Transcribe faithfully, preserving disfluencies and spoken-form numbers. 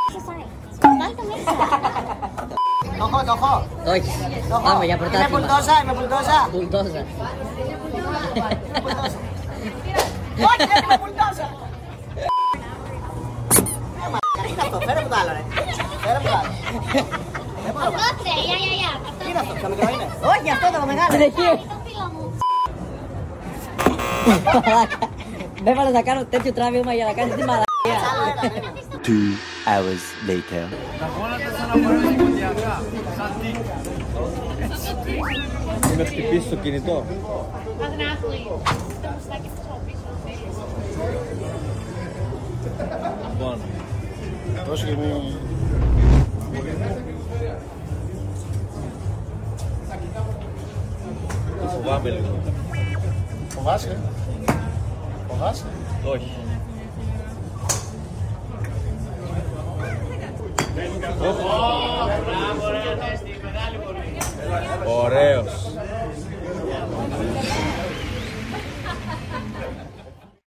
Βάλτε το μέσα. Το έχω, το έχω. Όχι. Πάμε για πρωτάθλημα. Είμαι πουλτόζα, είμαι πουλτόζα. Πουλτόζα. Όχι, δεν είμαι πουλτόζα. Τι είναι αυτό, φέρε μου το άλλο ρε. Φέρε μου το άλλο. Αυτό θε, για, για, για. Τι είναι αυτό, το μικρό είναι. Όχι, αυτό το μεγάλο. Με έβαλες να κάνω τέτοιο τράβημα για να κάνεις τη μαλακία. Two hours later. Με χτυπήσει το κινητό. Λοιπόν, τόσο και μη... Φοβάμαι λίγο. Φοβάσαι. Φοβάσαι. Όχι. Ωραίος.